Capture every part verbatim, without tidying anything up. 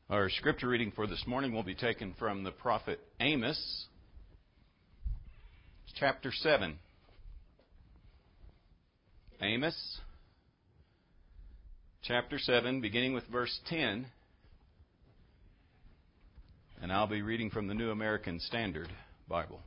Our scripture reading for this morning will be taken from the prophet Amos, chapter seven. Amos, chapter seven, beginning with verse ten. And I'll be reading from the New American Standard Bible.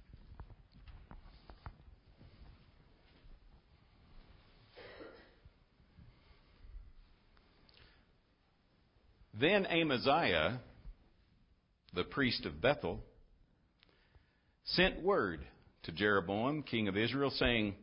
Then Amaziah, the priest of Bethel, sent word to Jeroboam, king of Israel, saying,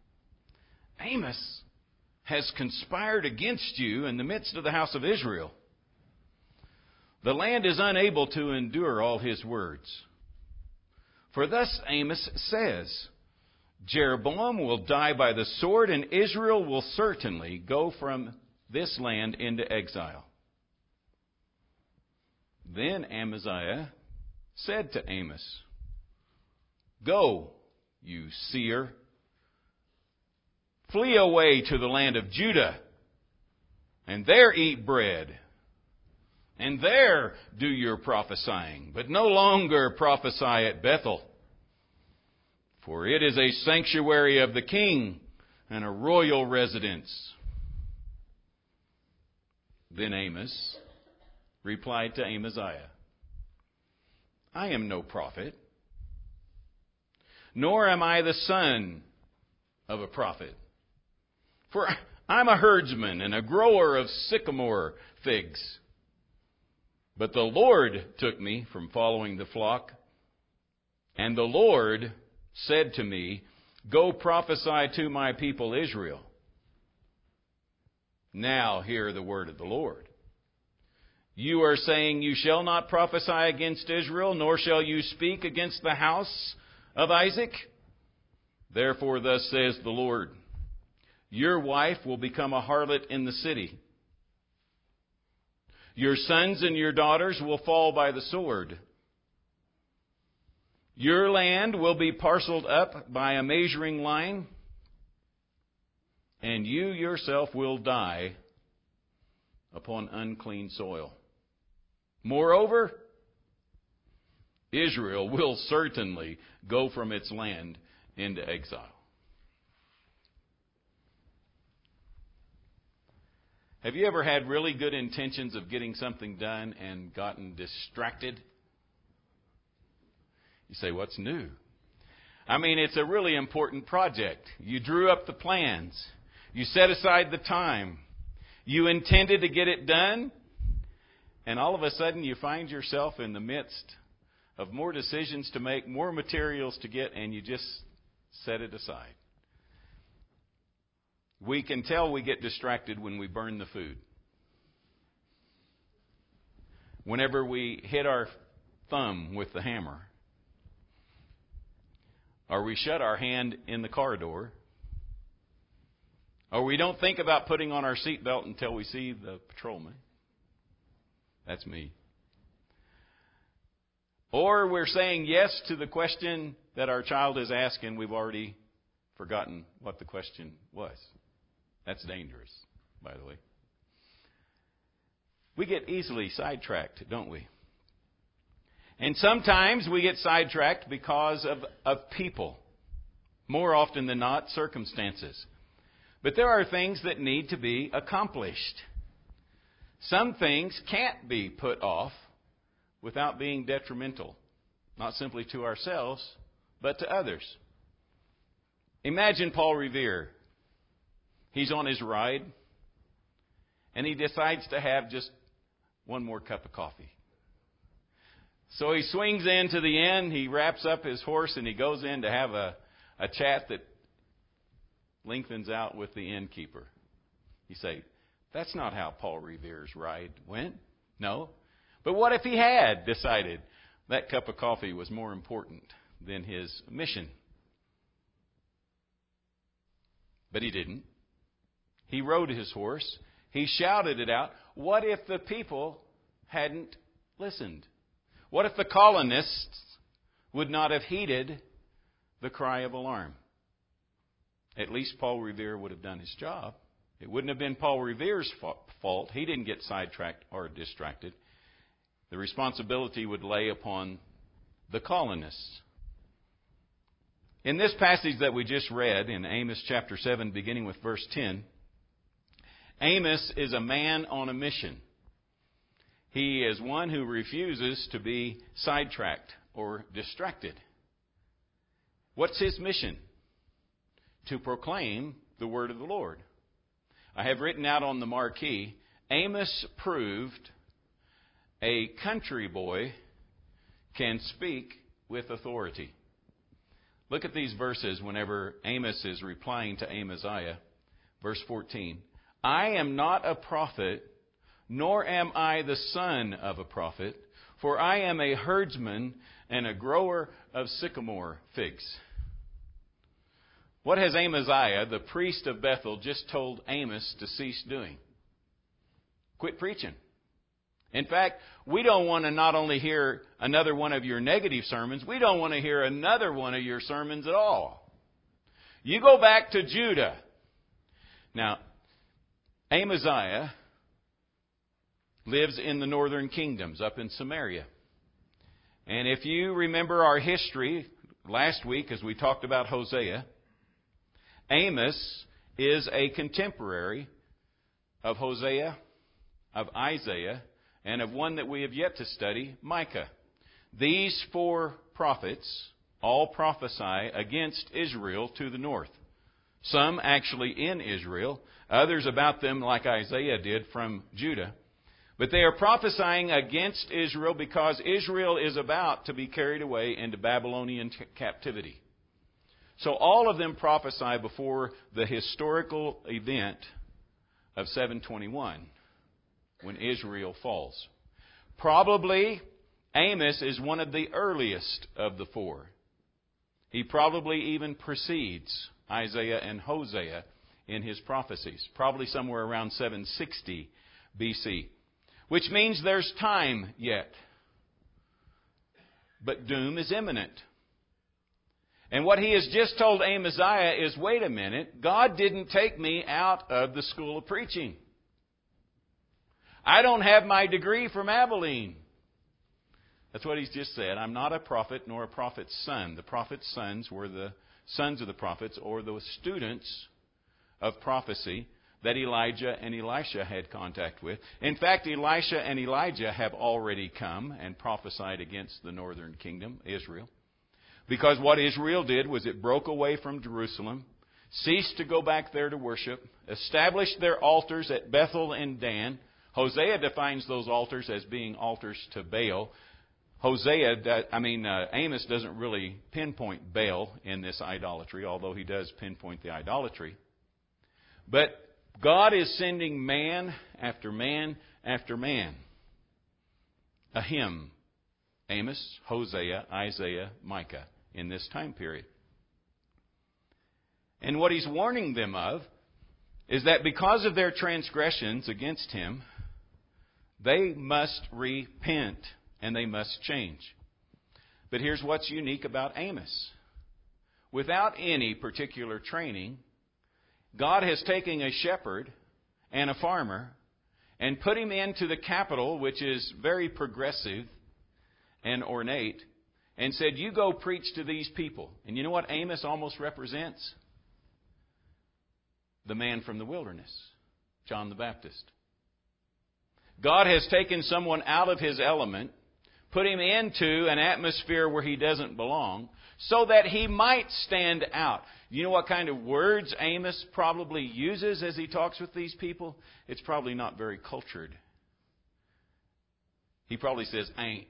Amos has conspired against you in the midst of the house of Israel. The land is unable to endure all his words. For thus Amos says, Jeroboam will die by the sword, and Israel will certainly go from this land into exile. Then Amaziah said to Amos, Go, you seer, flee away to the land of Judah, and there eat bread, and there do your prophesying, but no longer prophesy at Bethel. For it is a sanctuary of the king and a royal residence. Then Amos replied to Amaziah, I am no prophet, nor am I the son of a prophet. For I'm a herdsman and a grower of sycamore figs. But the Lord took me from following the flock, and the Lord said to me, Go prophesy to my people Israel. Now hear the word of the Lord. You are saying, You shall not prophesy against Israel, nor shall you speak against the house of Isaac. Therefore thus says the Lord, Your wife will become a harlot in the city. Your sons and your daughters will fall by the sword. Your land will be parceled up by a measuring line, and you yourself will die upon unclean soil. Moreover, Israel will certainly go from its land into exile. Have you ever had really good intentions of getting something done and gotten distracted? You say, what's new? I mean, it's a really important project. You drew up the plans. You set aside the time. You intended to get it done. And all of a sudden you find yourself in the midst of more decisions to make, more materials to get, and you just set it aside. We can tell we get distracted when we burn the food. Whenever we hit our thumb with the hammer. Or we shut our hand in the car door. Or we don't think about putting on our seatbelt until we see the patrolman. That's me. Or we're saying yes to the question that our child is asking. We've already forgotten what the question was. That's dangerous, by the way. We get easily sidetracked, don't we? And sometimes we get sidetracked because of, of people. More often than not, circumstances. But there are things that need to be accomplished. Some things can't be put off without being detrimental, not simply to ourselves, but to others. Imagine Paul Revere. He's on his ride, and he decides to have just one more cup of coffee. So he swings into the inn, he wraps up his horse, and he goes in to have a, a chat that lengthens out with the innkeeper. You say, that's not how Paul Revere's ride went. No. But what if he had decided that cup of coffee was more important than his mission? But he didn't. He rode his horse. He shouted it out. What if the people hadn't listened? What if the colonists would not have heeded the cry of alarm? At least Paul Revere would have done his job. It wouldn't have been Paul Revere's fault. He didn't get sidetracked or distracted. The responsibility would lay upon the colonists. In this passage that we just read in Amos chapter seven, beginning with verse ten, Amos is a man on a mission. He is one who refuses to be sidetracked or distracted. What's his mission? To proclaim the word of the Lord. I have written out on the marquee, Amos proved a country boy can speak with authority. Look at these verses whenever Amos is replying to Amaziah. Verse fourteen. I am not a prophet, nor am I the son of a prophet, for I am a herdsman and a grower of sycamore figs. What has Amaziah, the priest of Bethel, just told Amos to cease doing? Quit preaching. In fact, we don't want to not only hear another one of your negative sermons, we don't want to hear another one of your sermons at all. You go back to Judah. Now, Amaziah lives in the northern kingdoms, up in Samaria. And if you remember our history last week as we talked about Hosea, Amos is a contemporary of Hosea, of Isaiah, and of one that we have yet to study, Micah. These four prophets all prophesy against Israel to the north. Some actually in Israel, others about them like Isaiah did from Judah. But they are prophesying against Israel because Israel is about to be carried away into Babylonian t- captivity. So all of them prophesy before the historical event of seven twenty-one, when Israel falls. Probably Amos is one of the earliest of the four. He probably even precedes Isaiah and Hosea in his prophecies, probably somewhere around seven sixty B C, which means there's time yet. But doom is imminent. And what he has just told Amaziah is, wait a minute, God didn't take me out of the school of preaching. I don't have my degree from Abilene. That's what he's just said. I'm not a prophet nor a prophet's son. The prophet's sons were the sons of the prophets, or the students of prophecy that Elijah and Elisha had contact with. In fact, Elisha and Elijah have already come and prophesied against the northern kingdom, Israel. Because what Israel did was it broke away from Jerusalem, ceased to go back there to worship, established their altars at Bethel and Dan. Hosea defines those altars as being altars to Baal. Hosea, I mean, uh, Amos doesn't really pinpoint Baal in this idolatry, although he does pinpoint the idolatry. But God is sending man after man after man. A hymn. Amos, Hosea, Isaiah, Micah in this time period. And what he's warning them of is that because of their transgressions against him, they must repent and they must change. But here's what's unique about Amos. Without any particular training, God has taken a shepherd and a farmer and put him into the capital, which is very progressive and ornate, and said, you go preach to these people. And you know what Amos almost represents? The man from the wilderness, John the Baptist. God has taken someone out of his element, put him into an atmosphere where he doesn't belong, so that he might stand out. You know what kind of words Amos probably uses as he talks with these people? It's probably not very cultured. He probably says, ain't.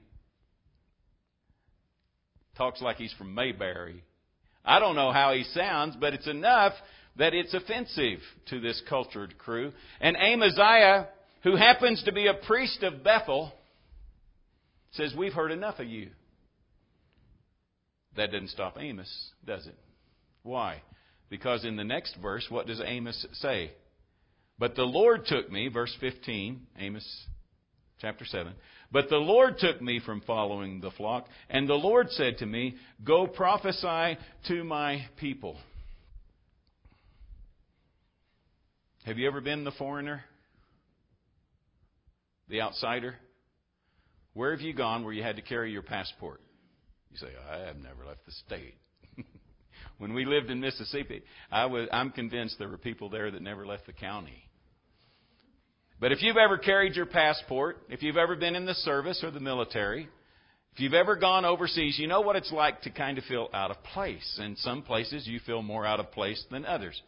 Talks like he's from Mayberry. I don't know how he sounds, but it's enough that it's offensive to this cultured crew. And Amaziah, who happens to be a priest of Bethel, says, we've heard enough of you. That doesn't stop Amos, does it? Why? Because in the next verse, what does Amos say? But the Lord took me, verse fifteen, Amos chapter seven. But the Lord took me from following the flock, and the Lord said to me, go prophesy to my people. Have you ever been the foreigner? The outsider? Where have you gone where you had to carry your passport? You say, I have never left the state. When we lived in Mississippi, I was, I'm convinced there were people there that never left the county. But if you've ever carried your passport, if you've ever been in the service or the military, if you've ever gone overseas, you know what it's like to kind of feel out of place. In some places, you feel more out of place than others.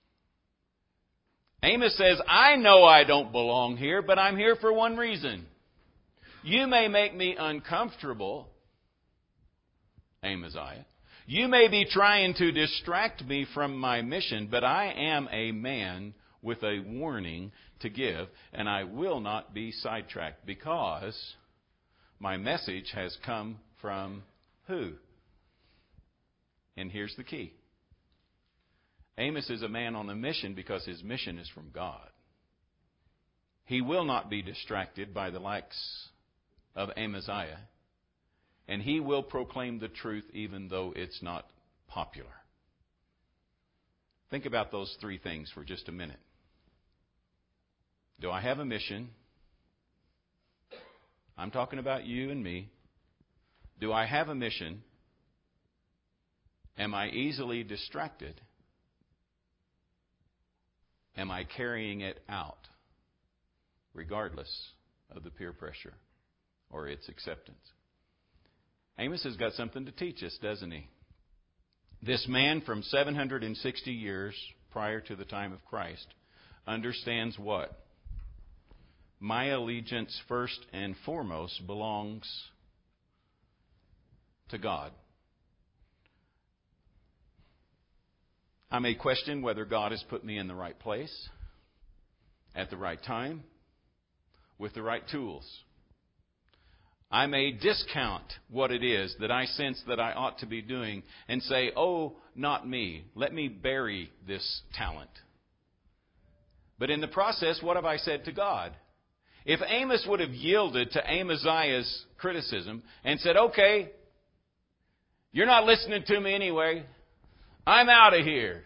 Amos says, I know I don't belong here, but I'm here for one reason. You may make me uncomfortable, Amaziah. You may be trying to distract me from my mission, but I am a man with a warning to give, and I will not be sidetracked because my message has come from who? And here's the key. Amos is a man on a mission because his mission is from God. He will not be distracted by the likes of Amaziah, and he will proclaim the truth even though it's not popular. Think about those three things for just a minute. Do I have a mission? I'm talking about you and me. Do I have a mission? Am I easily distracted? Am I carrying it out, regardless of the peer pressure or its acceptance? Amos has got something to teach us, doesn't he? This man from seven hundred sixty years prior to the time of Christ understands what? My allegiance first and foremost belongs to God. I may question whether God has put me in the right place, at the right time, with the right tools. I may discount what it is that I sense that I ought to be doing and say, oh, not me. Let me bury this talent. But in the process, what have I said to God? If Amos would have yielded to Amaziah's criticism and said, okay, you're not listening to me anyway, I'm out of here,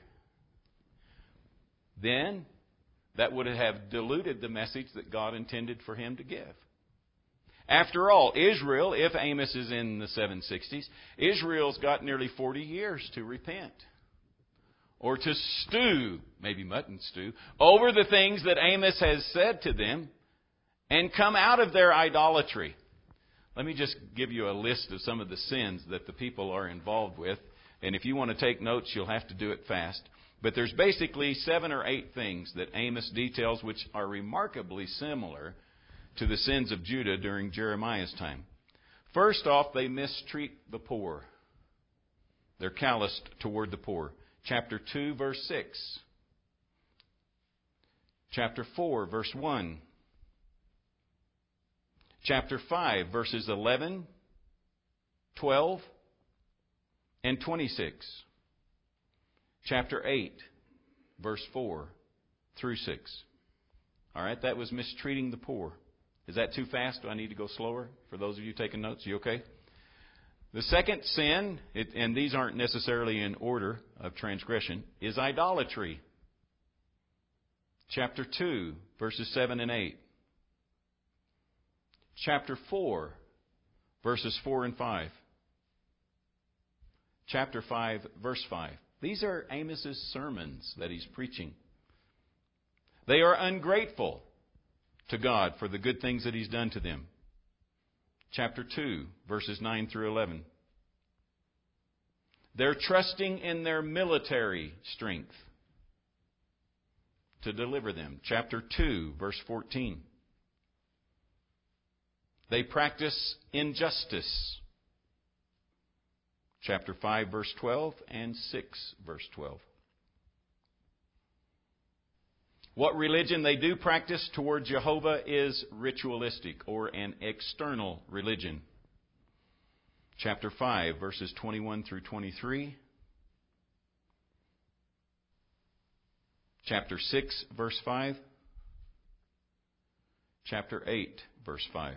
then that would have diluted the message that God intended for him to give. After all, Israel, if Amos is in the seven sixties, Israel's got nearly forty years to repent. Or to stew, maybe mutton stew, over the things that Amos has said to them and come out of their idolatry. Let me just give you a list of some of the sins that the people are involved with. And if you want to take notes, you'll have to do it fast. But there's basically seven or eight things that Amos details which are remarkably similar to the sins of Judah during Jeremiah's time. First off, they mistreat the poor. They're calloused toward the poor. Chapter two, verse six. Chapter four, verse one. Chapter five, verses eleven, twelve, and twenty-six. Chapter eight, verse four through six. All right, that was mistreating the poor. Is that too fast? Do I need to go slower? For those of you taking notes, you okay? The second sin, it, and these aren't necessarily in order of transgression, is idolatry. Chapter two, verses seven and eight. Chapter four, verses four and five. Chapter five, verse five. These are Amos's sermons that he's preaching. They are ungrateful to God for the good things that he's done to them. Chapter two, verses nine through eleven. They're trusting in their military strength to deliver them. Chapter two, verse fourteen. They practice injustice. Chapter five, verse twelve, and six, verse twelve. What religion they do practice toward Jehovah is ritualistic or an external religion. Chapter five, verses twenty-one through twenty-three. Chapter six, verse five. Chapter eight, verse five.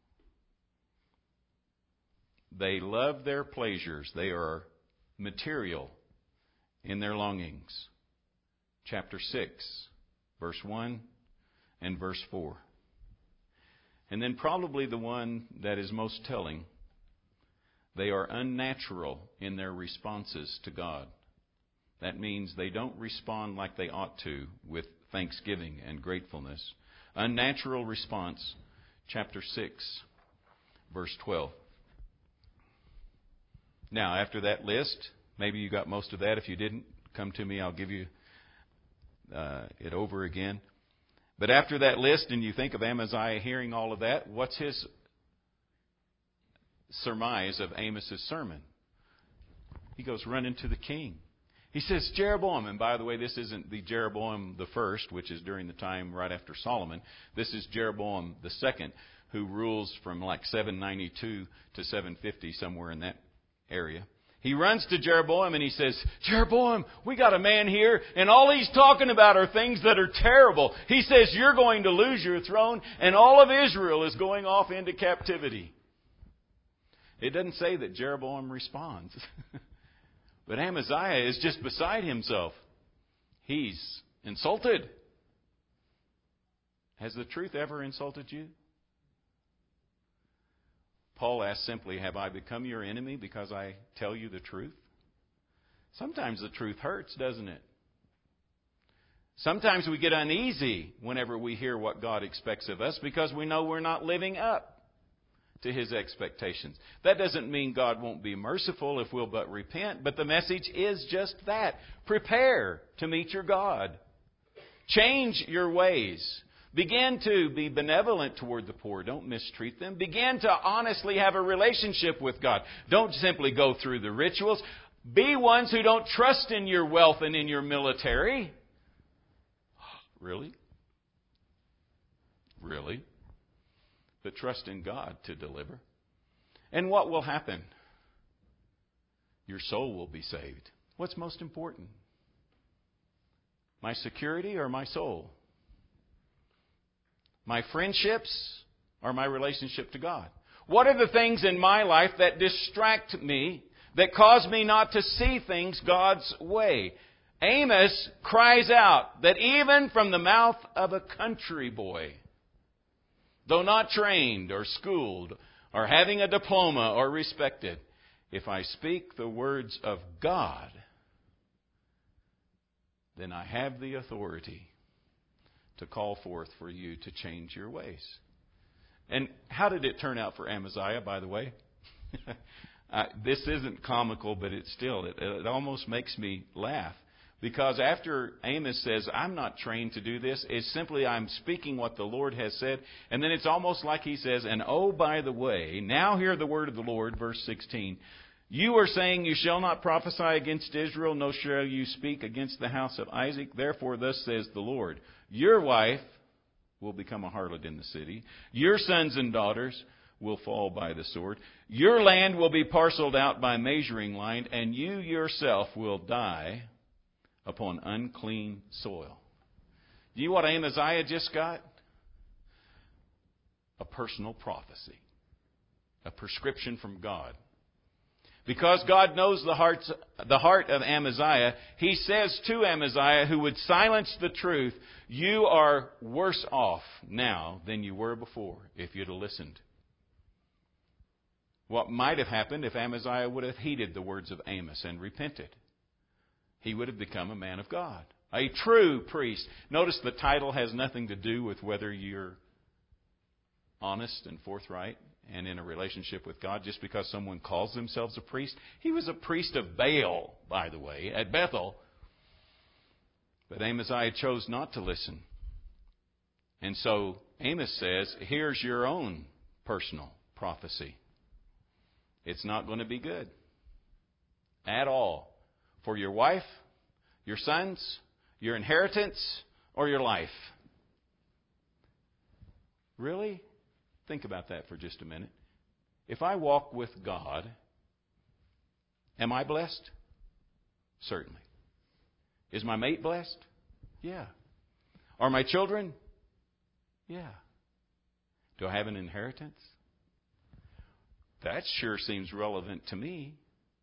They love their pleasures. They are material in their longings. Chapter six, verse one and verse four. And then probably the one that is most telling, they are unnatural in their responses to God. That means they don't respond like they ought to with thanksgiving and gratefulness. Unnatural response, chapter six, verse twelve. Now, after that list, maybe you got most of that. If you didn't, come to me. I'll give you uh, it over again. But after that list, and you think of Amaziah hearing all of that, what's his surmise of Amos's sermon? He goes running to the king. He says, Jeroboam, and by the way, this isn't the Jeroboam the first, which is during the time right after Solomon. This is Jeroboam the second, who rules from like seven ninety-two to seven fifty, somewhere in that area. He runs to Jeroboam and he says, Jeroboam, we got a man here, and all he's talking about are things that are terrible. He says, you're going to lose your throne, and all of Israel is going off into captivity. It doesn't say that Jeroboam responds. But Amaziah is just beside himself. He's insulted. Has the truth ever insulted you? Paul asks simply, have I become your enemy because I tell you the truth? Sometimes the truth hurts, doesn't it? Sometimes we get uneasy whenever we hear what God expects of us because we know we're not living up to His expectations. That doesn't mean God won't be merciful if we'll but repent, but the message is just that. Prepare to meet your God. Change your ways. Begin to be benevolent toward the poor. Don't mistreat them. Begin to honestly have a relationship with God. Don't simply go through the rituals. Be ones who don't trust in your wealth and in your military. Really? Really? But trust in God to deliver. And what will happen? Your soul will be saved. What's most important? My security or my soul? My friendships or my relationship to God? What are the things in my life that distract me, that cause me not to see things God's way? Amos cries out that even from the mouth of a country boy, though not trained or schooled or having a diploma or respected, if I speak the words of God, then I have the authority to call forth for you to change your ways. And how did it turn out for Amaziah, by the way? uh, this isn't comical, but it's still, it, it almost makes me laugh. Because after Amos says, I'm not trained to do this, it's simply I'm speaking what the Lord has said. And then it's almost like he says, and oh, by the way, now hear the word of the Lord, verse sixteen. You are saying you shall not prophesy against Israel, nor shall you speak against the house of Isaac. Therefore, thus says the Lord, your wife will become a harlot in the city. Your sons and daughters will fall by the sword. Your land will be parceled out by measuring line, and you yourself will die upon unclean soil. Do you know what Amaziah just got? A personal prophecy. A prescription from God. Because God knows the, hearts, the heart of Amaziah, He says to Amaziah, who would silence the truth, you are worse off now than you were before if you'd have listened. What might have happened if Amaziah would have heeded the words of Amos and repented? He would have become a man of God, a true priest. Notice the title has nothing to do with whether you're honest and forthright and in a relationship with God just because someone calls themselves a priest. He was a priest of Baal, by the way, at Bethel. But Amaziah chose not to listen. And so Amos says, here's your own personal prophecy. It's not going to be good at all. For your wife, your sons, your inheritance, or your life. Really? Think about that for just a minute. If I walk with God, am I blessed? Certainly. Is my mate blessed? Yeah. Are my children? Yeah. Do I have an inheritance? That sure seems relevant to me.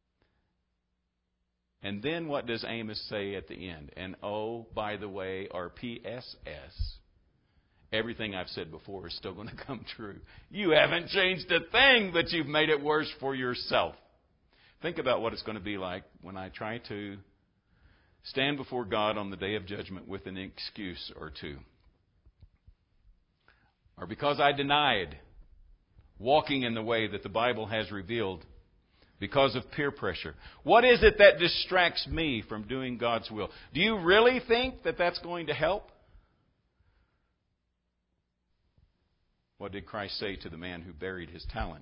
And then what does Amos say at the end? And oh, by the way, or P S S, everything I've said before is still going to come true. You haven't changed a thing, but you've made it worse for yourself. Think about what it's going to be like when I try to stand before God on the day of judgment with an excuse or two. Or because I denied walking in the way that the Bible has revealed because of peer pressure. What is it that distracts me from doing God's will? Do you really think that that's going to help? What did Christ say to the man who buried his talent?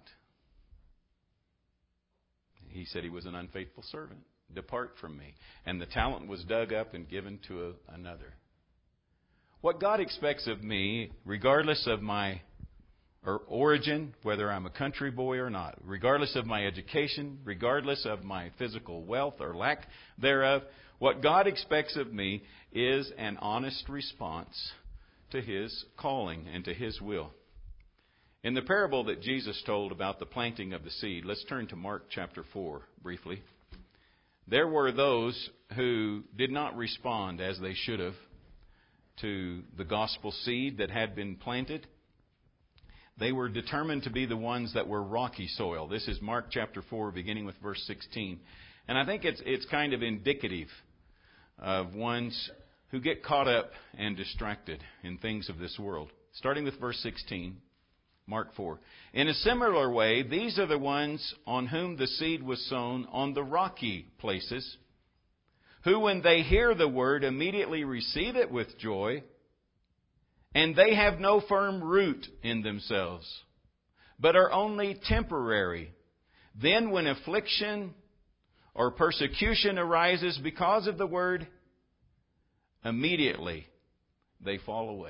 He said he was an unfaithful servant. Depart from me. And the talent was dug up and given to a, another. What God expects of me, regardless of my or origin, whether I'm a country boy or not, regardless of my education, regardless of my physical wealth or lack thereof, what God expects of me is an honest response to His calling and to His will. In the parable that Jesus told about the planting of the seed, let's turn to Mark chapter four briefly. There were those who did not respond as they should have to the gospel seed that had been planted. They were determined to be the ones that were rocky soil. This is Mark chapter four, beginning with verse sixteen. And I think it's it's kind of indicative of ones who get caught up and distracted in things of this world. Starting with verse sixteen, Mark four. In a similar way, these are the ones on whom the seed was sown on the rocky places, who when they hear the word immediately receive it with joy, and they have no firm root in themselves, but are only temporary. Then when affliction or persecution arises because of the word, immediately they fall away.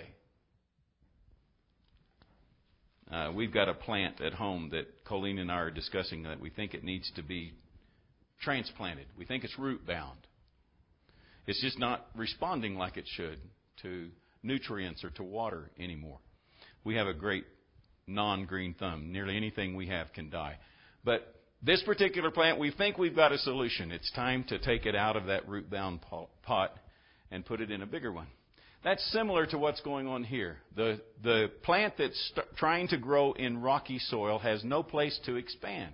Uh, we've got a plant at home that Colleen and I are discussing that we think it needs to be transplanted. We think it's root bound. It's just not responding like it should to nutrients or to water anymore. We have a great non-green thumb. Nearly anything we have can die. But this particular plant, we think we've got a solution. It's time to take it out of that root-bound pot and put it in a bigger one. That's similar to what's going on here. The, the plant that's st- trying to grow in rocky soil has no place to expand.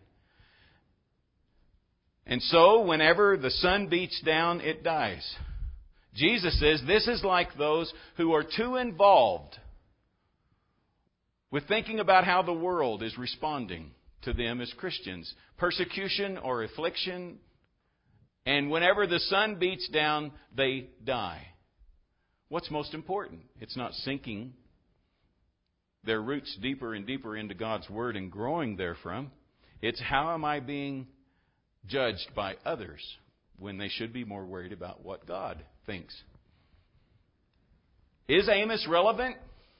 And so, whenever the sun beats down, it dies. Jesus says this is like those who are too involved with thinking about how the world is responding to them as Christians. Persecution or affliction. And whenever the sun beats down, they die. What's most important? It's not sinking their roots deeper and deeper into God's Word and growing therefrom. It's how am I being judged by others when they should be more worried about what God thinks. Is Amos relevant?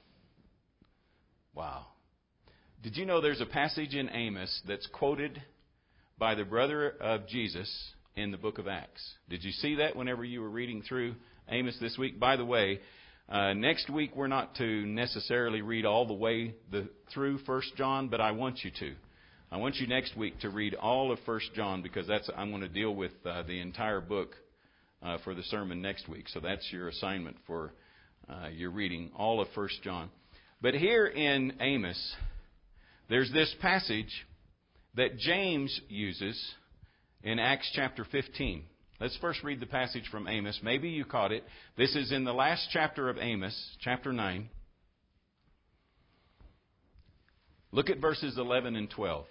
Wow. Did you know there's a passage in Amos that's quoted by the brother of Jesus in the book of Acts? Did you see that whenever you were reading through Amos this week? By the way, uh, next week we're not to necessarily read all the way the, through First John, but I want you to. I want you next week to read all of First John because that's I'm going to deal with uh, the entire book uh, for the sermon next week. So that's your assignment for uh, your reading, all of First John. But here in Amos, there's this passage that James uses in Acts chapter fifteen. Let's first read the passage from Amos. Maybe you caught it. This is in the last chapter of Amos, chapter nine. Look at verses eleven and twelve.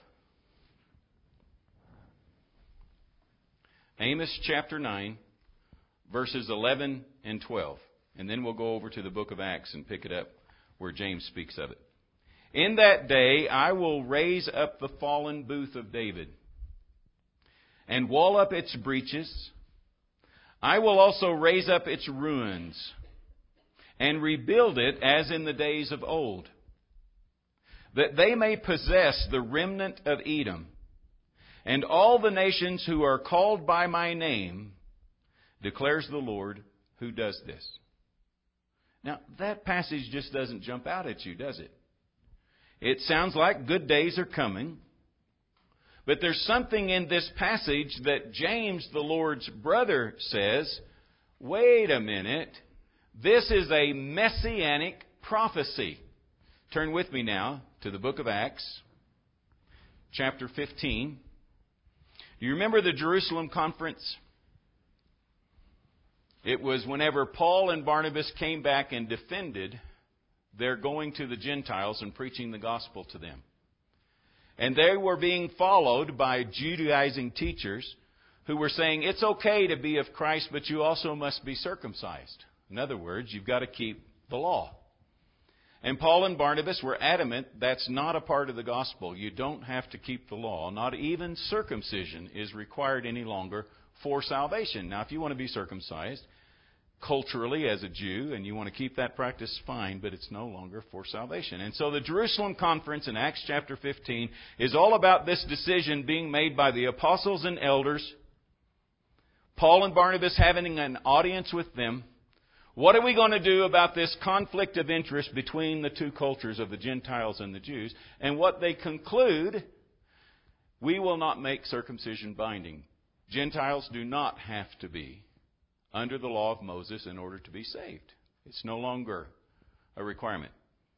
Amos chapter nine, verses eleven and twelve. And then we'll go over to the book of Acts and pick it up where James speaks of it. In that day I will raise up the fallen booth of David and wall up its breaches. I will also raise up its ruins and rebuild it as in the days of old, that they may possess the remnant of Edom, and all the nations who are called by my name, declares the Lord who does this. Now, that passage just doesn't jump out at you, does it? It sounds like good days are coming. But there's something in this passage that James, the Lord's brother, says, wait a minute, this is a messianic prophecy. Turn with me now to the book of Acts, chapter fifteen. Do you remember the Jerusalem conference? It was whenever Paul and Barnabas came back and defended their going to the Gentiles and preaching the gospel to them. And they were being followed by Judaizing teachers who were saying, it's okay to be of Christ, but you also must be circumcised. In other words, you've got to keep the law. And Paul and Barnabas were adamant that's not a part of the gospel. You don't have to keep the law. Not even circumcision is required any longer for salvation. Now, if you want to be circumcised culturally as a Jew and you want to keep that practice, fine, but it's no longer for salvation. And so the Jerusalem conference in Acts chapter fifteen is all about this decision being made by the apostles and elders, Paul and Barnabas having an audience with them. What are we going to do about this conflict of interest between the two cultures of the Gentiles and the Jews? And what they conclude, we will not make circumcision binding. Gentiles do not have to be under the law of Moses in order to be saved. It's no longer a requirement.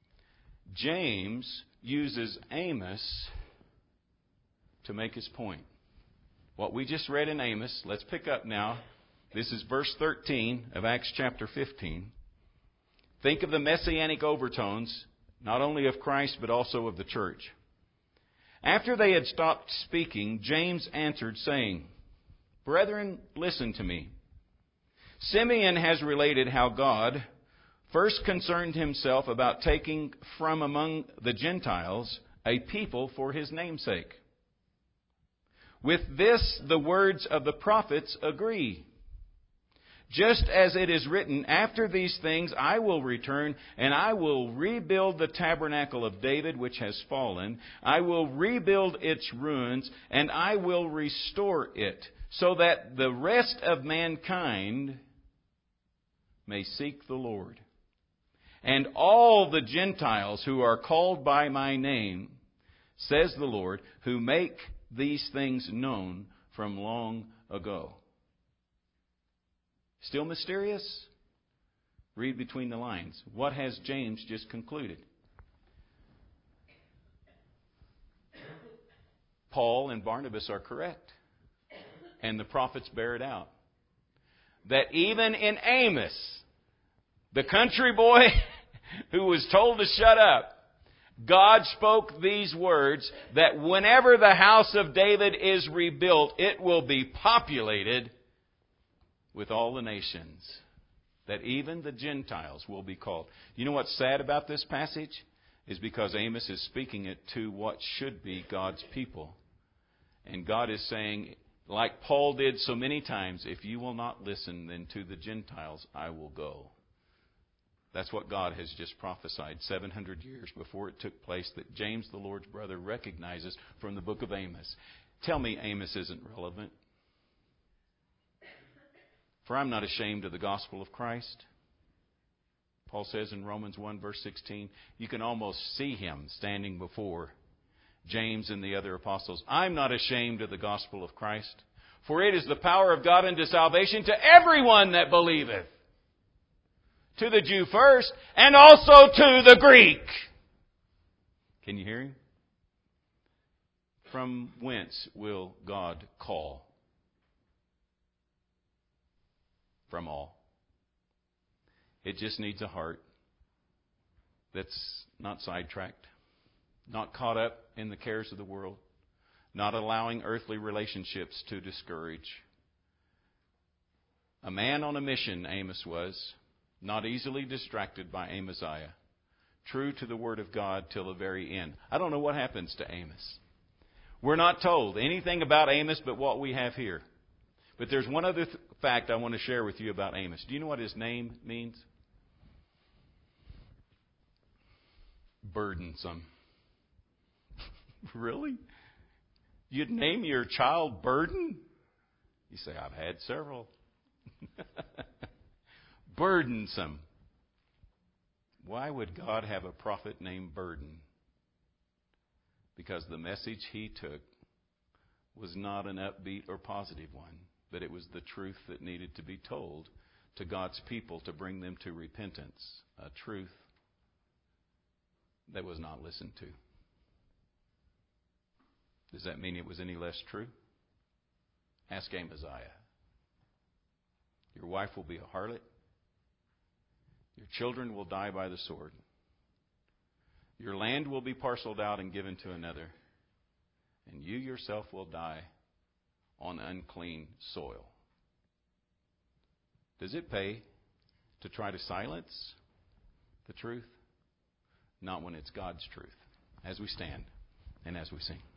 James uses Amos to make his point. What we just read in Amos, let's pick up now. This is verse thirteen of Acts chapter fifteen. Think of the messianic overtones, not only of Christ, but also of the church. After they had stopped speaking, James answered, saying, Brethren, listen to me. Simeon has related how God first concerned himself about taking from among the Gentiles a people for his namesake. With this, the words of the prophets agree. Just as it is written, after these things I will return, and I will rebuild the tabernacle of David which has fallen. I will rebuild its ruins, and I will restore it, so that the rest of mankind may seek the Lord. And all the Gentiles who are called by my name, says the Lord, who make these things known from long ago. Still mysterious? Read between the lines. What has James just concluded? Paul and Barnabas are correct. And the prophets bear it out. That even in Amos, the country boy who was told to shut up, God spoke these words that whenever the house of David is rebuilt, it will be populated with all the nations, that even the Gentiles will be called. You know what's sad about this passage? Is because Amos is speaking it to what should be God's people. And God is saying, like Paul did so many times, if you will not listen, then to the Gentiles I will go. That's what God has just prophesied seven hundred years before it took place, that James, the Lord's brother, recognizes from the book of Amos. Tell me Amos isn't relevant. For I'm not ashamed of the gospel of Christ. Paul says in Romans one, verse sixteen, you can almost see him standing before James and the other apostles. I'm not ashamed of the gospel of Christ, for it is the power of God unto salvation to everyone that believeth. To the Jew first, and also to the Greek. Can you hear him? From whence will God call? From all. It just needs a heart that's not sidetracked, not caught up in the cares of the world, not allowing earthly relationships to discourage. A man on a mission, Amos was, not easily distracted by Amaziah, true to the Word of God till the very end. I don't know what happens to Amos. We're not told anything about Amos but what we have here. But there's one other th- fact I want to share with you about Amos. Do you know what his name means? Burdensome. Really? You'd name your child Burden? You say, I've had several. Burdensome. Why would God have a prophet named Burden? Because the message he took was not an upbeat or positive one, but it was the truth that needed to be told to God's people to bring them to repentance. A truth that was not listened to. Does that mean it was any less true? Ask Amaziah. Your wife will be a harlot. Your children will die by the sword. Your land will be parceled out and given to another. And you yourself will die on unclean soil. Does it pay to try to silence the truth? Not when it's God's truth. As we stand and as we sing.